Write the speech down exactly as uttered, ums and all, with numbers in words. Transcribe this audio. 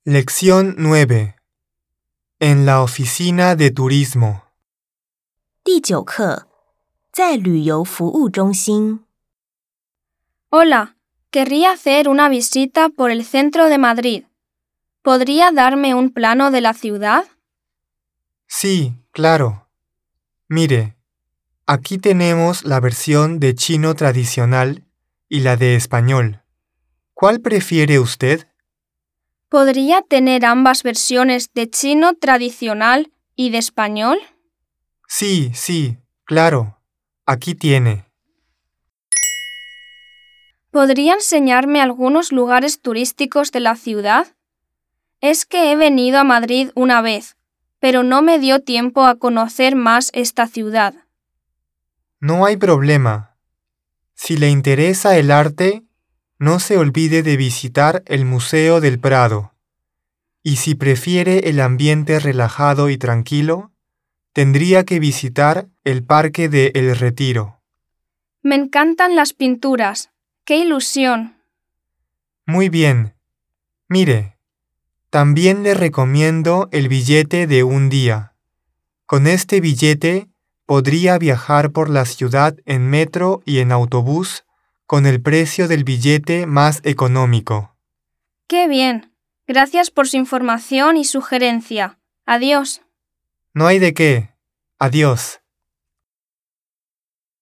Lección nueve. En la oficina de turismo. 第九课，在旅游服务中心。 Hola, querría hacer una visita por el centro de Madrid. ¿Podría darme un plano de la ciudad? Sí, claro. Mire, aquí tenemos la versión de chino tradicional y la de español. ¿Cuál prefiere usted? ¿Podría tener ambas versiones de chino tradicional y de español? Sí, sí, claro. Aquí tiene. ¿Podría enseñarme algunos lugares turísticos de la ciudad? Es que he venido a Madrid una vez, pero no me dio tiempo a conocer más esta ciudad. No hay problema. Si le interesa el arte, no se olvide de visitar el Museo del Prado. Y si prefiere el ambiente relajado y tranquilo, tendría que visitar el Parque de El Retiro. Me encantan las pinturas. ¡Qué ilusión! Muy bien. Mire, también le recomiendo el billete de un día. Con este billete podría viajar por la ciudad en metro y en autobús con el precio del billete más económico. ¡Qué bien! Gracias por su información y sugerencia. Adiós. No hay de qué. Adiós.